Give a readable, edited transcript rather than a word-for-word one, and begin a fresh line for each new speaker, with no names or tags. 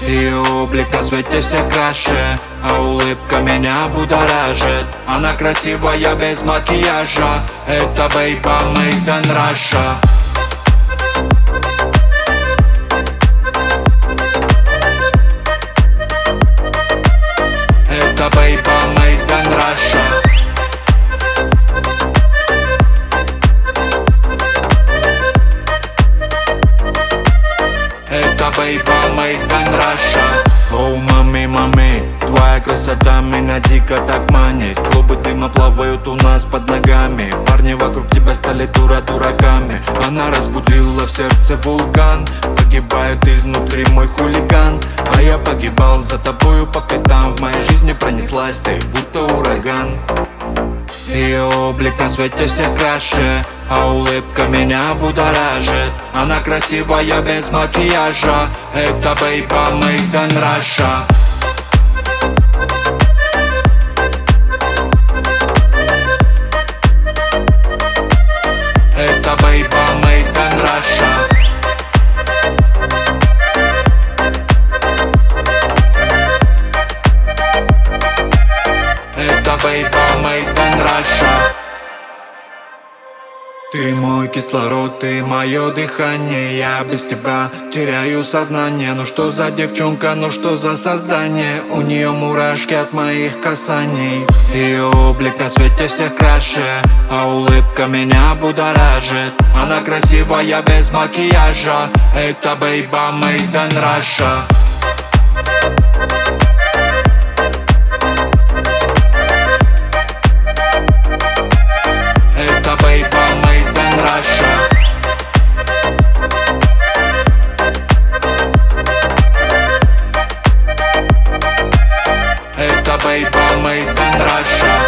Ее облик на свете все краше, а улыбка меня будоражит. Она красивая без макияжа, это бейба made in Russia. Это бейба made in Russia. Это бейба made in Russia. Оу, мами, мами, твоя красота меня дико так манит. Клубы дыма плавают у нас под ногами. Парни вокруг тебя стали дураками. Она разбудила в сердце вулкан. Погибает изнутри мой хулиган. А я погибал за тобою по пятам. В моей жизни пронеслась ты, будто ураган. Ее облик на свете все краше, а улыбка меня будоражит. Она красивая без макияжа, это бейба made in Russia. Это бейба made in Russia. Это бейба made in Russia. Ты мой кислород, ты мое дыхание. Я без тебя теряю сознание. Ну что за девчонка, ну что за создание? У нее мурашки от моих касаний. Ее облик на свете всех краше, а улыбка меня будоражит. Она красивая без макияжа, это бейба made in Russia. Это бейба made in Russia. Это бейба made in Russia.